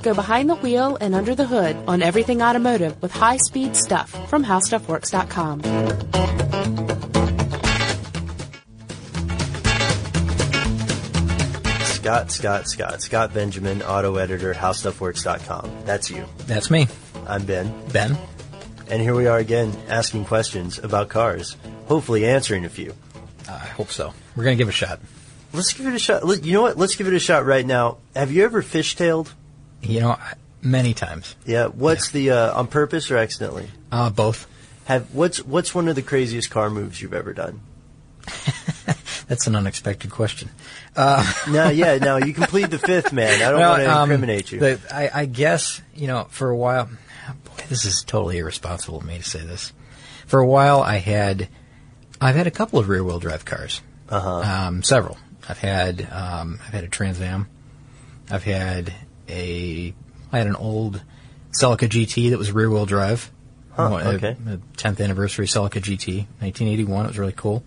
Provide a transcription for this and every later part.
Go behind the wheel and under the hood on everything automotive with high-speed stuff from HowStuffWorks.com. Scott Benjamin, auto editor, HowStuffWorks.com. That's you. That's me. I'm Ben. Ben. And here we are again, asking questions about cars. Hopefully answering a few. I hope so. We're going to give it a shot. Let's give it a shot. You know what? Let's give it a shot right now. Have you ever fishtailed? Many times. Yeah. What's the on purpose or accidentally? Both. What's one of the craziest car moves you've ever done? That's an unexpected question. No, you can plead the fifth, man. I don't want to incriminate you. I guess, for a while, boy, this is totally irresponsible of me to say this. For a while, I've had a couple of rear-wheel drive cars. Several. I've had a Trans Am. I had an old Celica GT that was rear-wheel drive. Okay. The 10th anniversary Celica GT, 1981. It was really cool.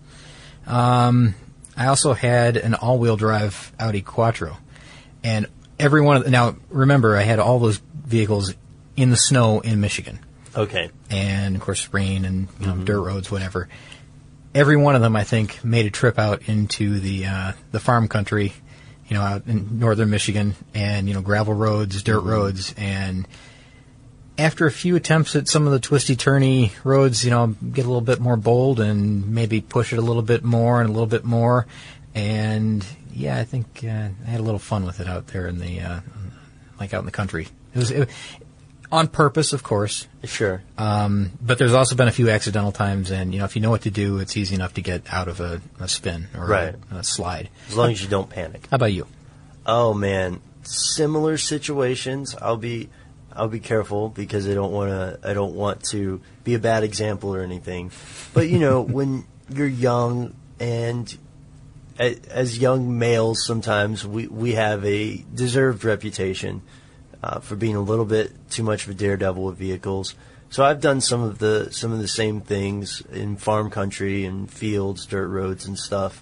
I also had an all-wheel drive Audi Quattro, and now remember, I had all those vehicles in the snow in Michigan. Okay. And of course, rain and dirt roads, whatever. Every one of them, I think, made a trip out into the farm country, out in northern Michigan, and gravel roads, dirt roads, and after a few attempts at some of the twisty-turny roads, get a little bit more bold and maybe push it a little bit more and a little bit more. And, yeah, I think I had a little fun with it out there in the, out in the country. It was on purpose, of course. Sure. But there's also been a few accidental times, and, if you know what to do, it's easy enough to get out of a spin or a slide. As long as you don't panic. How about you? Oh, man. Similar situations. I'll be careful because I don't want to be a bad example or anything. But when you're young, and as young males, sometimes we have a deserved reputation for being a little bit too much of a daredevil with vehicles. So I've done some of the same things in farm country and fields, dirt roads and stuff.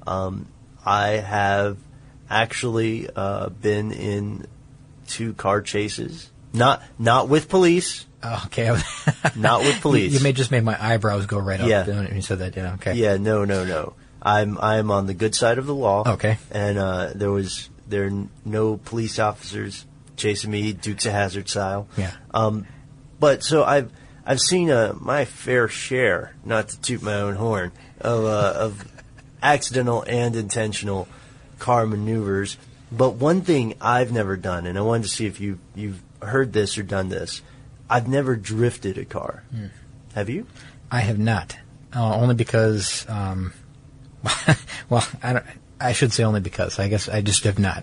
I have actually been in 2 car chases. Not with police. Oh, okay. Not with police. You just made my eyebrows go right up when you said that. Yeah. Okay. Yeah. No. I'm on the good side of the law. Okay. And there are no police officers chasing me, Dukes of Hazzard style. Yeah. But so I've seen my fair share, not to toot my own horn, of accidental and intentional car maneuvers. But one thing I've never done, and I wanted to see if you've heard this or done this, I've never drifted a car. Have you? I have not. Only because, well, I should say only because. I guess I just have not.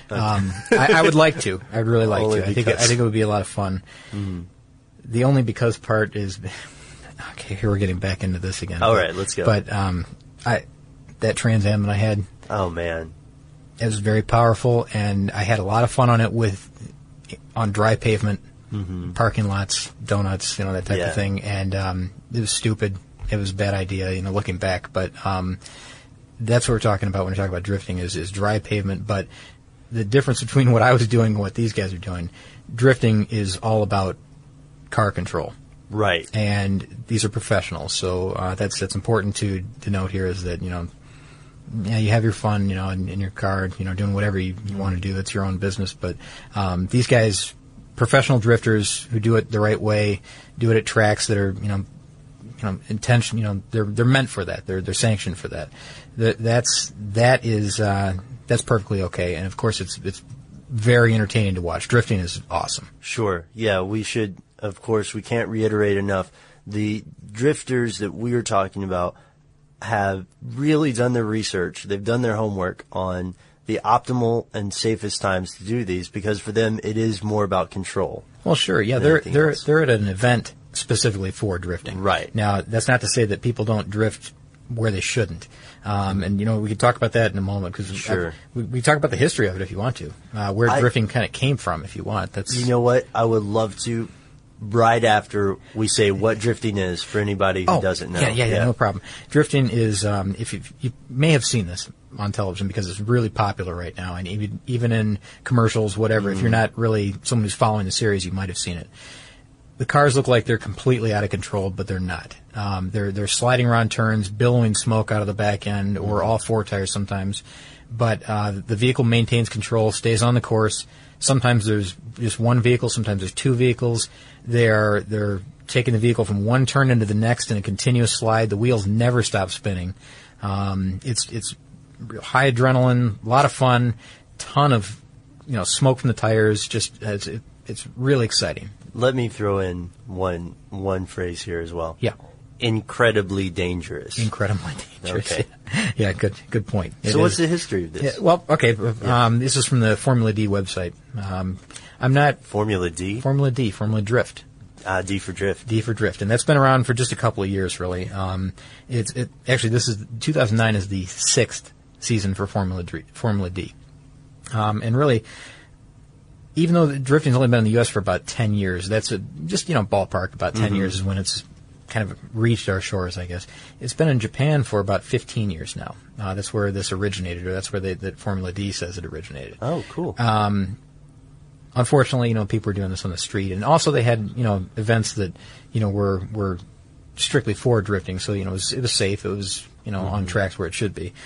I would like to. I would really like to. I think it would be a lot of fun. The only because part is, okay, here we're getting back into this again. All right, let's go. But that Trans Am that I had. Oh, man. It was very powerful, and I had a lot of fun on it on dry pavement, parking lots, donuts, that type of thing. And it was stupid. It was a bad idea, looking back. But that's what we're talking about when we talk about drifting is dry pavement. But the difference between what I was doing and what these guys are doing, drifting is all about car control. Right. And these are professionals. So that's important to note here is that, you have your fun, in your car, doing whatever you want to do. It's your own business. But these guys, professional drifters who do it the right way, do it at tracks that are, intention. They're meant for that. They're sanctioned for that. That's perfectly okay. And of course, it's very entertaining to watch. Drifting is awesome. Sure. Yeah, we should. Of course, we can't reiterate enough. The drifters that we are talking about have really done their research. They've done their homework on the optimal and safest times to do these because for them it is more about control. Well, sure. Yeah, they're at an event specifically for drifting. Right. Now, that's not to say that people don't drift where they shouldn't. And we could talk about that in a moment because sure. We talk about the history of it if you want to, where drifting kind of came from if you want. That's You know what? I would love to. Right after we say what drifting is for anybody who doesn't know. Yeah, no problem. Drifting is, if you may have seen this, on television because it's really popular right now, and even in commercials, whatever. If you're not really someone who's following the series, you might have seen it. The cars look like they're completely out of control, but they're not. They're sliding around turns, billowing smoke out of the back end, or all four tires sometimes. But the vehicle maintains control, stays on the course. Sometimes there's just one vehicle, sometimes there's two vehicles. They're taking the vehicle from one turn into the next in a continuous slide. The wheels never stop spinning. It's high adrenaline, a lot of fun, ton of smoke from the tires. Just it's really exciting. Let me throw in one phrase here as well. Yeah. Incredibly dangerous. Incredibly dangerous. Okay. Yeah, good point. So what's the history of this? Yeah, well, okay. This is from the Formula D website. I'm not Formula D? Formula D, Formula Drift. D for Drift. D for Drift, and that's been around for just a couple of years, really. Actually, this is 2009 is the 6th season for Formula D, and really, even though drifting's only been in the U.S. for about 10 years, that's just ballpark. About 10 years is when it's kind of reached our shores, I guess. It's been in Japan for about 15 years now. That's where this originated, or that's where that Formula D says it originated. Oh, cool. Unfortunately, people were doing this on the street, and also they had, events that, were strictly for drifting. So, it was safe. It was, on tracks where it should be.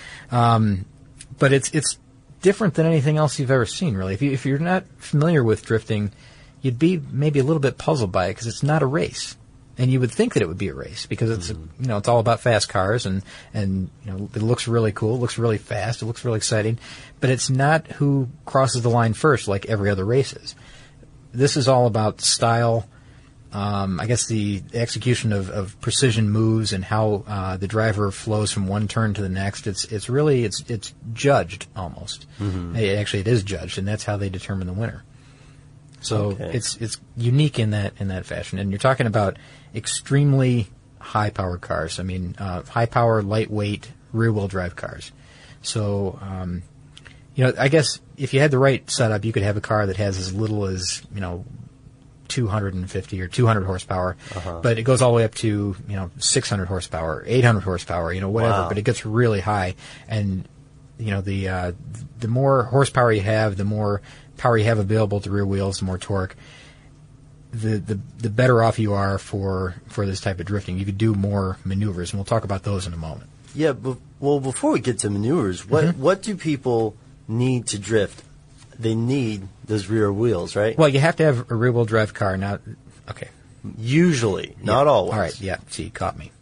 But it's different than anything else you've ever seen, really. If you're not familiar with drifting, you'd be maybe a little bit puzzled by it because it's not a race. And you would think that it would be a race because it's it's all about fast cars and it looks really cool, it looks really fast, it looks really exciting, but it's not who crosses the line first like every other race is. This is all about style, I guess the execution of precision moves and how the driver flows from one turn to the next. It's really judged almost. Actually, it is judged, and that's how they determine the winner. So it's unique in that fashion, and you're talking about extremely high-powered cars. I mean, high-power, lightweight, rear-wheel drive cars. So, I guess if you had the right setup, you could have a car that has as little as 250 or 200 horsepower, but it goes all the way up to 600 horsepower, 800 horsepower, whatever. Wow. But it gets really high, and the more horsepower you have, the more power you have available to rear wheels, the more torque, the better off you are for this type of drifting. You could do more maneuvers, and we'll talk about those in a moment. Yeah, well, before we get to maneuvers, what do people need to drift? They need those rear wheels, right? Well, you have to have a rear-wheel drive car. Now, okay. Usually, not always. All right, yeah, see, you caught me.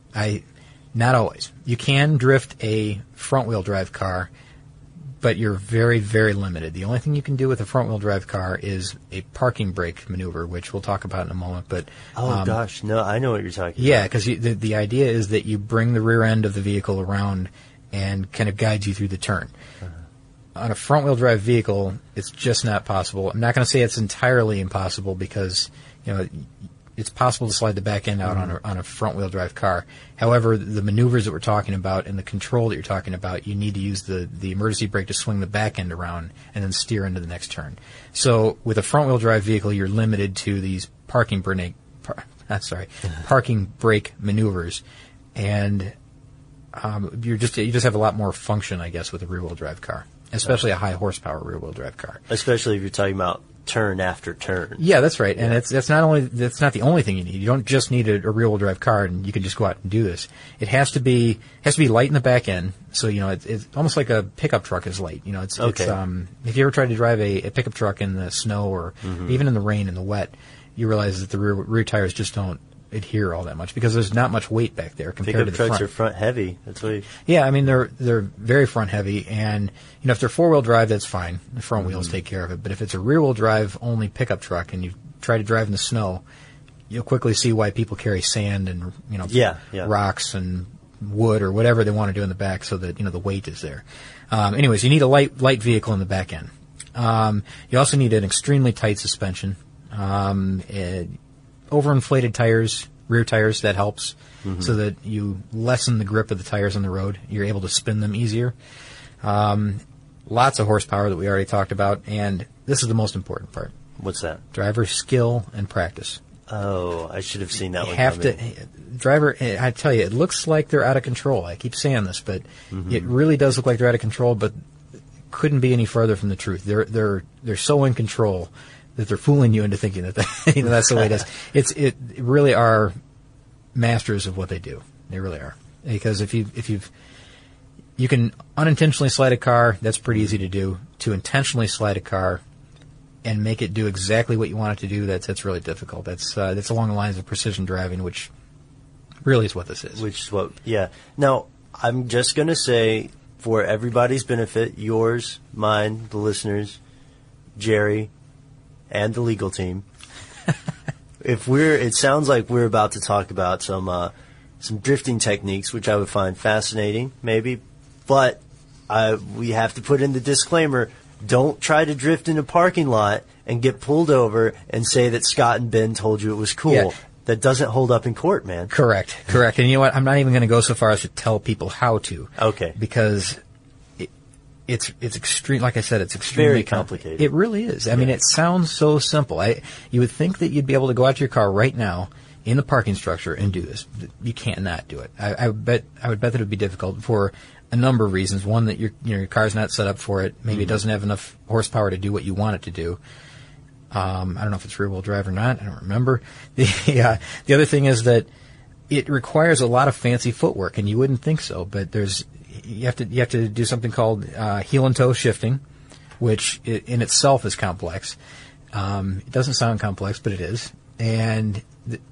Not always. You can drift a front-wheel drive car, but you're very, very limited. The only thing you can do with a front-wheel drive car is a parking brake maneuver, which we'll talk about in a moment. But gosh, no, I know what you're talking about. Yeah, because the idea is that you bring the rear end of the vehicle around and kind of guides you through the turn. On a front-wheel drive vehicle, it's just not possible. I'm not going to say it's entirely impossible because it's possible to slide the back end out on a front-wheel drive car. However, the maneuvers that we're talking about and the control that you're talking about, you need to use the emergency brake to swing the back end around and then steer into the next turn. So with a front-wheel drive vehicle, you're limited to these parking brake maneuvers, and you just have a lot more function, I guess, with a rear-wheel drive car, especially a high-horsepower rear-wheel drive car. Especially if you're talking about turn after turn. Yeah, that's right. And that's not the only thing you need. You don't just need a rear-wheel drive car and you can just go out and do this. It has to be light in the back end. So, it's almost like a pickup truck is light. It's if you ever try to drive a pickup truck in the snow or even in the rain and the wet, you realize that the rear tires just don't adhere all that much because there's not much weight back there compared to the front. Pickup trucks are front heavy. That's what. Yeah, I mean they're very front heavy, and if they're 4-wheel drive, that's fine. The front wheels take care of it. But if it's a rear-wheel drive only pickup truck and you try to drive in the snow, you'll quickly see why people carry sand and rocks and wood or whatever they want to do in the back so that the weight is there. Anyways, you need a light vehicle in the back end. You also need an extremely tight suspension. Overinflated tires, rear tires, that helps so that you lessen the grip of the tires on the road. You're able to spin them easier. Lots of horsepower that we already talked about, and this is the most important part. What's that? Driver skill and practice. Oh, I should have seen that one have coming. to driver. I tell you, it looks like they're out of control. I keep saying this, but it really does look like they're out of control. But couldn't be any further from the truth. They're so in control that they're fooling you into thinking that that's the way it is. It really are masters of what they do. They really are. Because if you can unintentionally slide a car, that's pretty easy to do. To intentionally slide a car and make it do exactly what you want it to do, that's really difficult. That's along the lines of precision driving, which really is what this is. Which is what, yeah. Now, I'm just going to say, for everybody's benefit, yours, mine, the listeners, Jerry, and the legal team, it sounds like we're about to talk about some drifting techniques, which I would find fascinating, maybe, but we have to put in the disclaimer: don't try to drift in a parking lot and get pulled over and say that Scott and Ben told you it was cool. Yeah. That doesn't hold up in court, man. Correct. And you know what? I'm not even going to go so far as to tell people how to. Okay. Because it's extreme. Like I said, it's extremely very complicated. It really is. I mean, it sounds so simple. You would think that you'd be able to go out to your car right now in the parking structure and do this. You can't not do it. I would bet that it would be difficult for a number of reasons. One, that your car's not set up for it. Maybe it doesn't have enough horsepower to do what you want it to do. I don't know if it's rear-wheel drive or not. I don't remember. The other thing is that it requires a lot of fancy footwork, and you wouldn't think so. But you have to do something called heel and toe shifting, which in itself is complex. It doesn't sound complex, but it is. And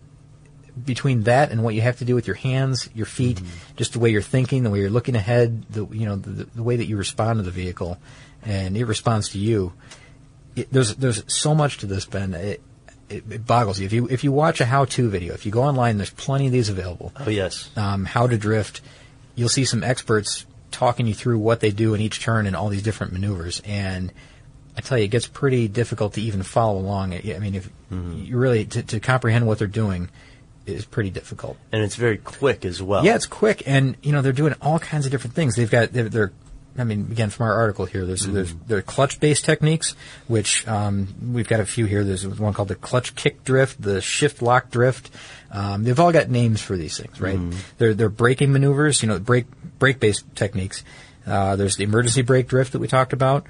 between that and what you have to do with your hands, your feet, just the way you're thinking, the way you're looking ahead, the way that you respond to the vehicle, and it responds to you. There's so much to this, Ben. It boggles you. If you watch a how-to video, if you go online, there's plenty of these available. Oh, yes. How to drift. You'll see some experts talking you through what they do in each turn and all these different maneuvers. And I tell you, it gets pretty difficult to even follow along. I mean, if you really to comprehend what they're doing is pretty difficult. And it's very quick as well. Yeah, it's quick, and they're doing all kinds of different things. They're I mean, again, from our article here, there are clutch-based techniques, which we've got a few here. There's one called the clutch kick drift, the shift lock drift. They've all got names for these things, right? They're braking maneuvers, brake-based techniques. There's the emergency brake drift that we talked about.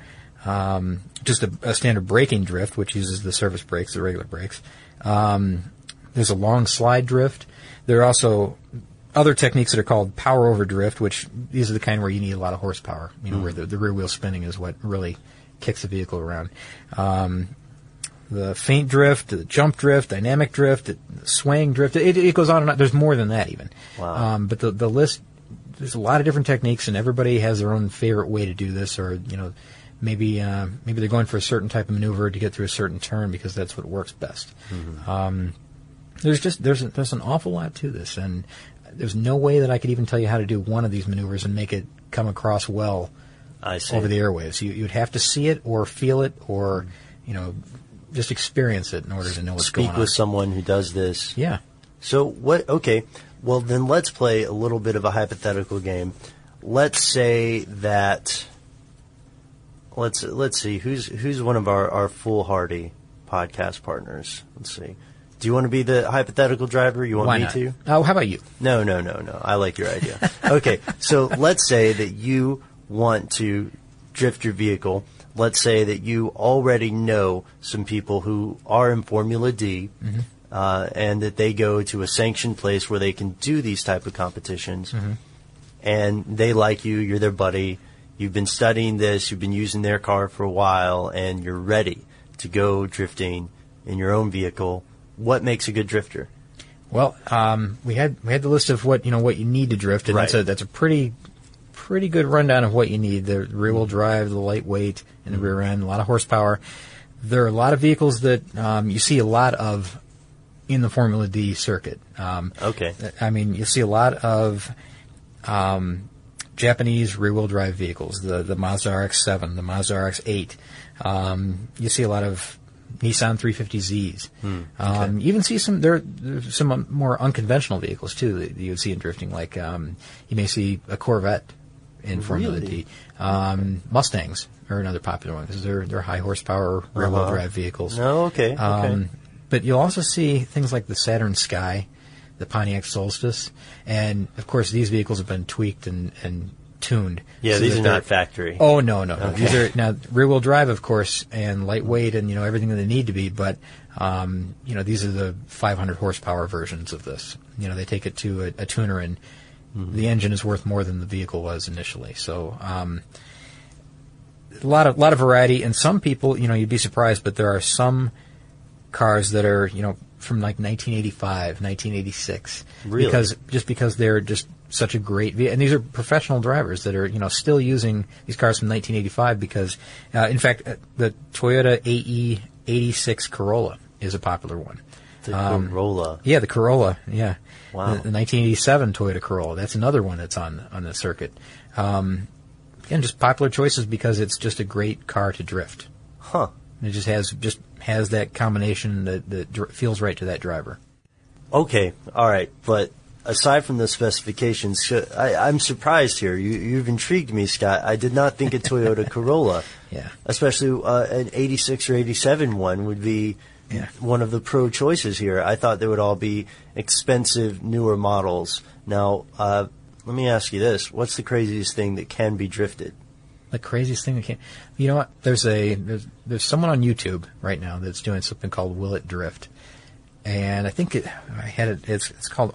Just a standard braking drift, which uses the surface brakes, the regular brakes. There's a long slide drift. There are also other techniques that are called power over drift, which these are the kind where you need a lot of horsepower, where the rear wheel spinning is what really kicks the vehicle around. The feint drift, the jump drift, dynamic drift, the swaying drift, it goes on and on. There's more than that even. Wow. But the list, there's a lot of different techniques, and everybody has their own favorite way to do this, or, maybe they're going for a certain type of maneuver to get through a certain turn because that's what works best. There's an awful lot to this, and there's no way that I could even tell you how to do one of these maneuvers and make it come across well over the airwaves. You'd have to see it or feel it or, just experience it in order to know what's going on. Speak with someone who does this. Yeah. So what? Okay. Well, then let's play a little bit of a hypothetical game. Let's say that. Let's see who's one of our foolhardy podcast partners. Let's see. Do you want to be the hypothetical driver? You want Why me not? to? Oh, how about you? No. I like your idea. Okay, so let's say that you want to drift your vehicle. Let's say that you already know some people who are in Formula D, and that they go to a sanctioned place where they can do these type of competitions, and they like you. You're their buddy. You've been studying this. You've been using their car for a while, and you're ready to go drifting in your own vehicle. What makes a good drifter? Well, we had the list of what you need to drift, and right. that's a pretty good rundown of what you need: the rear wheel drive, the lightweight in the rear end, a lot of horsepower. There are a lot of vehicles that you see a lot of in the Formula D circuit. Okay. I mean, you see a lot of Japanese rear wheel drive vehicles, the Mazda RX-7, the Mazda RX-8. You see a lot of Nissan 350Zs. You even see there's some more unconventional vehicles too that you would see in drifting. Like you may see a Corvette in Formula D. Mustangs are another popular one because they're high horsepower rear wheel drive vehicles. No, okay. But you'll also see things like the Saturn Sky, the Pontiac Solstice, and of course these vehicles have been tweaked and tuned. Yeah, so these that are not factory. Oh, no. Okay. These are now rear-wheel drive, of course, and lightweight and, everything that they need to be, but, these are the 500 horsepower versions of this. They take it to a tuner, and the engine is worth more than the vehicle was initially. So, a lot of variety, and some people, you'd be surprised, but there are some cars that are, from like 1985, 1986. Really? Because they're just such a great vehicle. And these are professional drivers that are, still using these cars from 1985 because, in fact, the Toyota AE86 Corolla is a popular one. The Corolla. Yeah, the Corolla, yeah. Wow. The 1987 Toyota Corolla. That's another one that's on the circuit. Again, just popular choices because it's just a great car to drift. Huh. It just has that combination that feels right to that driver. Okay. All right. But aside from the specifications, I'm surprised here. You've intrigued me, Scott. I did not think a Toyota Corolla, especially an 86 or 87 one, would be one of the pro choices here. I thought they would all be expensive, newer models. Now, let me ask you this. What's the craziest thing that can be drifted? The craziest thing that can... You know what? There's someone on YouTube right now that's doing something called Will It Drift. And I think it's called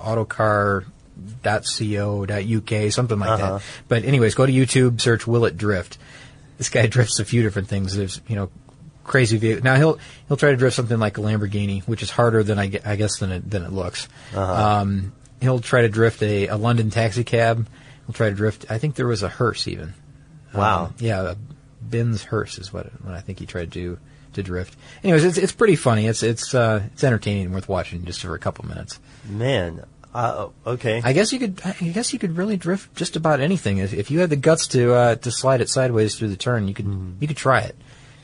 autocar.co.uk, something like that. But anyways, go to YouTube, search Will It Drift. This guy drifts a few different things. There's, crazy vehicles. Now he'll try to drift something like a Lamborghini, which is harder than I guess than it looks. He'll try to drift a London taxi cab. He'll try to drift, I think there was a hearse even. Wow. A Benz hearse is what I think he tried to drift. Anyways, it's pretty funny. It's entertaining and worth watching just for a couple minutes. Man, okay. I guess you could really drift just about anything if you had the guts to slide it sideways through the turn. You could try it.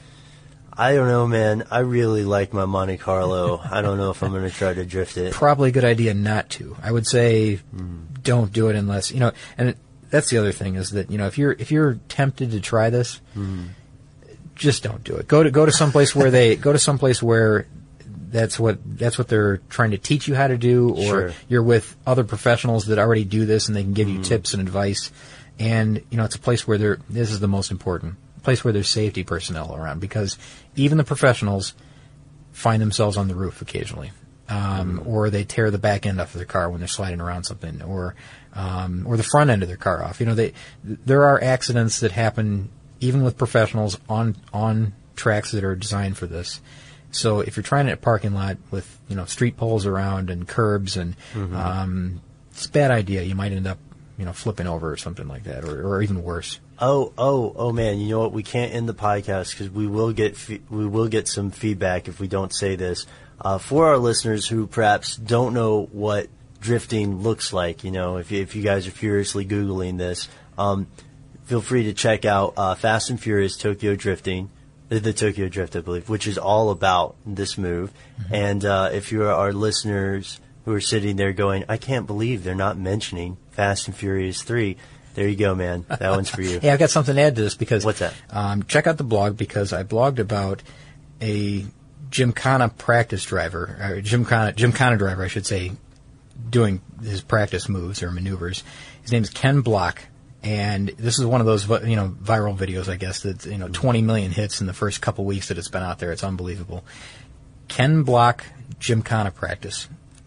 I don't know, man. I really like my Monte Carlo. I don't know if I'm going to try to drift it. Probably a good idea not to. I would say don't do it unless and that's the other thing is that if you're tempted to try this, just don't do it. Go to someplace where that's what they're trying to teach you how to do, or you're with other professionals that already do this and they can give you tips and advice. And it's a place where this is the most important place where there's safety personnel around, because even the professionals find themselves on the roof occasionally. Or they tear the back end off of their car when they're sliding around something, or the front end of their car off. There are accidents that happen even with professionals on tracks that are designed for this. So if you're trying it at a parking lot with street poles around and curbs and it's a bad idea. You might end up flipping over or something like that, or even worse. Oh man! You know what? We can't end the podcast because we will get some feedback if we don't say this. For our listeners who perhaps don't know what drifting looks like, if you guys are furiously Googling this, feel free to check out Fast and Furious Tokyo Drifting, the Tokyo Drift, I believe, which is all about this move. And if you are our listeners who are sitting there going, I can't believe they're not mentioning Fast and Furious 3, there you go, man. That one's for you. Yeah, I've got something to add to this because... What's that? Check out the blog because I blogged about a Gymkhana practice driver, or Gymkhana driver, I should say, doing his practice moves or maneuvers. His name is Ken Block, and this is one of those viral videos, I guess, that 20 million hits in the first couple weeks that it's been out there. It's unbelievable. Ken Block Gymkhana practice.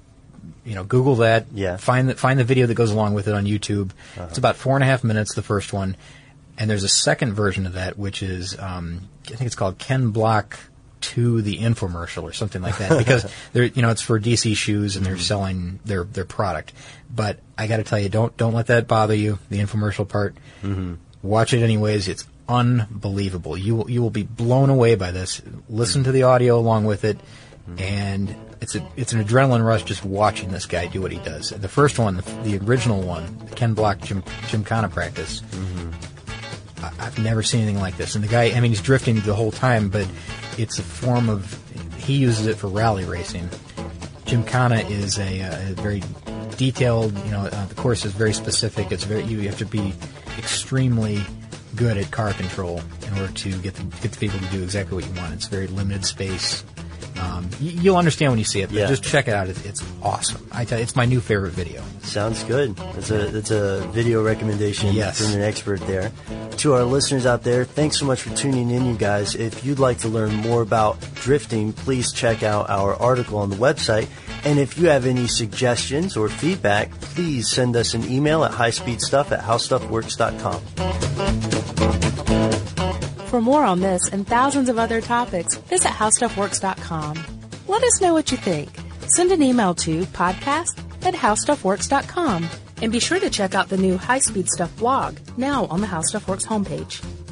Google that. Yeah. Find the video that goes along with it on YouTube. It's about 4.5 minutes, the first one, and there's a second version of that, which is I think it's called Ken Block to the infomercial or something like that, because it's for DC Shoes and they're selling their product. But I got to tell you, don't let that bother you. The infomercial part. Watch it anyways. It's unbelievable. You will be blown away by this. Listen to the audio along with it, and it's an adrenaline rush just watching this guy do what he does. The first one, the original one, the Ken Block Gymkhana practice. I've never seen anything like this. And the guy, he's drifting the whole time, but it's a form of, he uses it for rally racing. Gymkhana is a very detailed, the course is very specific. You have to be extremely good at car control in order to get the people to do exactly what you want. It's very limited space. You'll understand when you see it, but Yeah. just check it out. It's awesome. I tell you, it's my new favorite video. Sounds good. That's a video recommendation Yes. from an expert there. To our listeners out there, thanks so much for tuning in, you guys. If you'd like to learn more about drifting, please check out our article on the website. And if you have any suggestions or feedback, please send us an email at highspeedstuff@howstuffworks.com. For more on this and thousands of other topics, visit howstuffworks.com. Let us know what you think. Send an email to podcast@howstuffworks.com. And be sure to check out the new High Speed Stuff blog, now on the How Stuff Works homepage.